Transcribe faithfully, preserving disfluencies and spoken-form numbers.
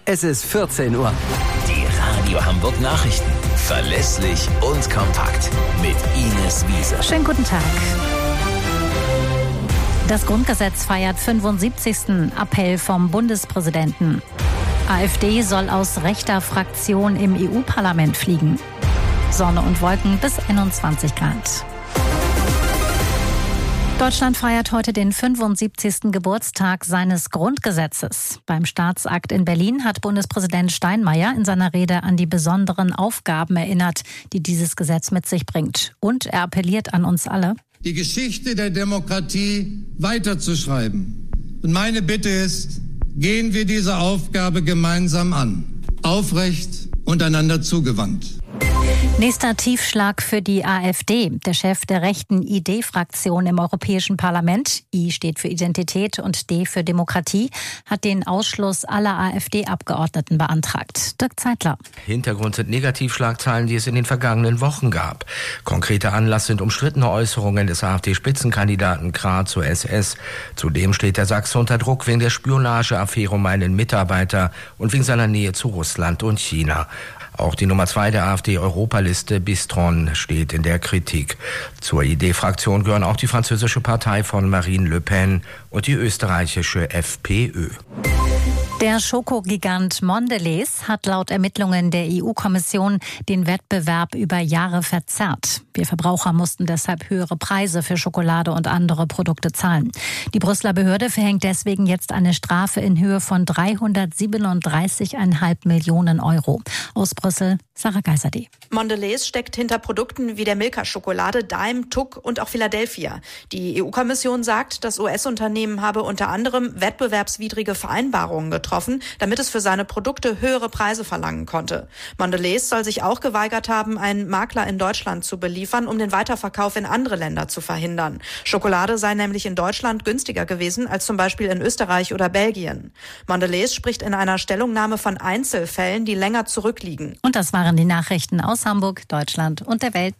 Es ist vierzehn Uhr. Die Radio Hamburg Nachrichten. Verlässlich und kompakt. Mit Ines Wiese. Schönen guten Tag. Das Grundgesetz feiert fünfundsiebzigsten Appell vom Bundespräsidenten. AfD soll aus rechter Fraktion im E U-Parlament fliegen. Sonne und Wolken bis einundzwanzig Grad. Deutschland feiert heute den fünfundsiebzigsten Geburtstag seines Grundgesetzes. Beim Staatsakt in Berlin hat Bundespräsident Steinmeier in seiner Rede an die besonderen Aufgaben erinnert, die dieses Gesetz mit sich bringt. Und er appelliert an uns alle, die Geschichte der Demokratie weiterzuschreiben. Und meine Bitte ist, gehen wir diese Aufgabe gemeinsam an. Aufrecht und einander zugewandt. Nächster Tiefschlag für die AfD. Der Chef der rechten I D-Fraktion im Europäischen Parlament, I steht für Identität und D für Demokratie, hat den Ausschluss aller AfD-Abgeordneten beantragt. Dirk Zeitler. Hintergrund sind Negativschlagzeilen, die es in den vergangenen Wochen gab. Konkreter Anlass sind umstrittene Äußerungen des AfD-Spitzenkandidaten Krah zur S S. Zudem steht der Sachse unter Druck wegen der Spionageaffäre um einen Mitarbeiter und wegen seiner Nähe zu Russland und China. Auch die Nummer zwei der AfD-Europaliste Bistron steht in der Kritik. Zur I D-Fraktion gehören auch die französische Partei von Marine Le Pen und die österreichische FPÖ. Der Schokogigant Mondelez hat laut Ermittlungen der E U-Kommission den Wettbewerb über Jahre verzerrt. Wir Verbraucher mussten deshalb höhere Preise für Schokolade und andere Produkte zahlen. Die Brüsseler Behörde verhängt deswegen jetzt eine Strafe in Höhe von dreihundertsiebenunddreißig Komma fünf Millionen Euro. Aus Brüssel, Sarah Geiserde. Mondelez steckt hinter Produkten wie der Milka-Schokolade, Daim, Tuck und auch Philadelphia. Die E U-Kommission sagt, das U S-Unternehmen habe unter anderem wettbewerbswidrige Vereinbarungen getroffen, damit es für seine Produkte höhere Preise verlangen konnte. Mondelez soll sich auch geweigert haben, einen Makler in Deutschland zu beliefern, um den Weiterverkauf in andere Länder zu verhindern. Schokolade sei nämlich in Deutschland günstiger gewesen als zum Beispiel in Österreich oder Belgien. Mondelez spricht in einer Stellungnahme von Einzelfällen, die länger zurückliegen. Und das waren die Nachrichten aus Hamburg, Deutschland und der Welt.